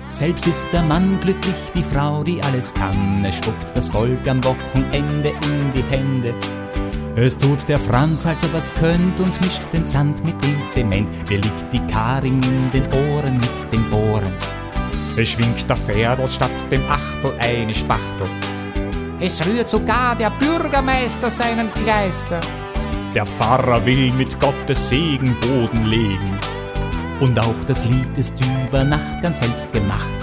Selbst ist der Mann glücklich, die Frau, die alles kann. Es spuckt das Volk am Wochenende in die Hände. Es tut der Franz, als ob er's könnt, und mischt den Sand mit dem Zement. Mir liegt die Karing in den Ohren mit dem Bohren. Es schwingt der Pferdl statt dem Achtel eine Spachtel. Es rührt sogar der Bürgermeister seinen Kleister. Der Pfarrer will mit Gottes Segen Boden legen. Und auch das Lied ist über Nacht ganz selbst gemacht.